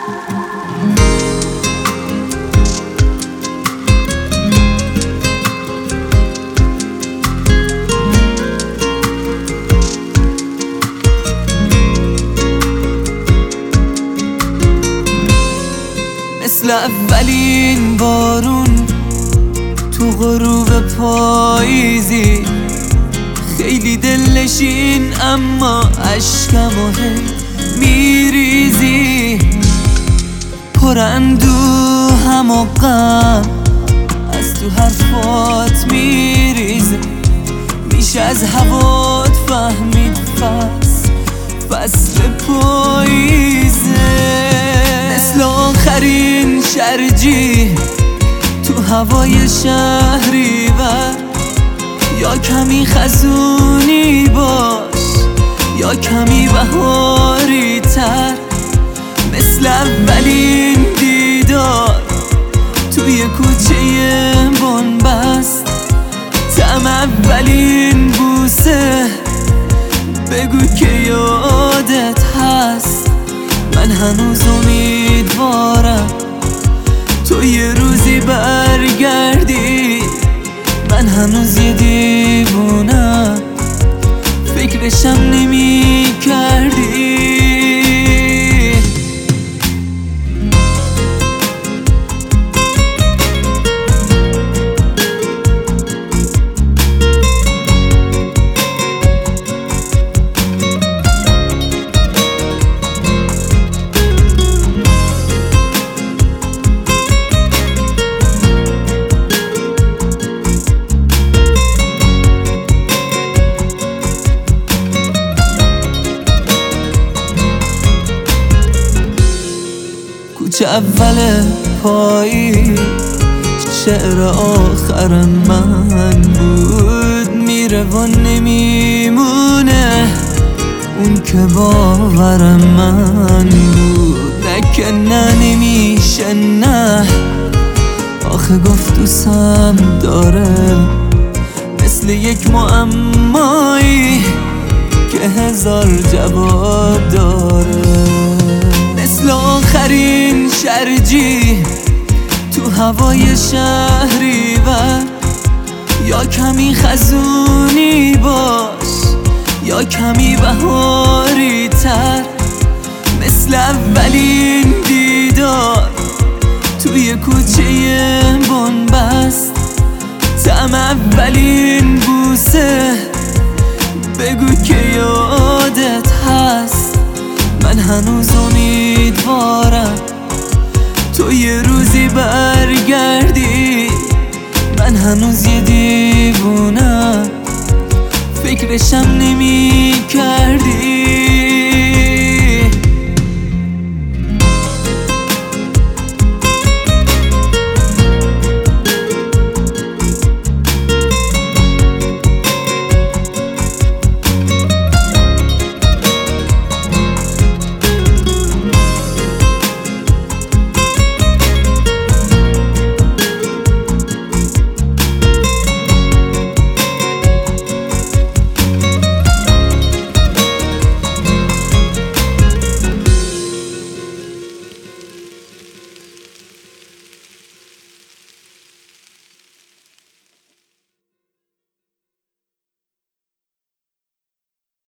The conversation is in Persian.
مثل اولین بارون تو غروب پاییزی، خیلی دلنشین اما اشکمو میریزی، پر اندوهم و غم از تو حرفات میریزه، میشه از هوات فهمید فصل پاییزه. مثل آخرین شرجی تو هوای شهری و یا کمی خزونی باش یا کمی بهاری تر، مثل اولین دیدار توی کوچه بنبست، طعم اولین بوسه بگو که یادت هست. من هنوز امیدوارم تو یه روزی برگردی، من هنوز یه دیوونم فکرشم نمی کردی. کوچه اول پاییز شعر آخر من بود، میره و نمیمونه اون که باور من بود. نه که نه نمیشه نه، آخه گفت دوستم داره، مثل یک معمایی که هزار جواب داره. مثل آخرین شرجی تو هوای شهری و یا کمی خزونی باش یا کمی بهاری تر، مثل اولین دیدار توی کوچه بنبست، طعم اولین بوسه بگو که یادت هست. من هنوز امیدوارم تو یه روزی برگردی، من هنوز یه دیوونم فکرشم نمی کردی.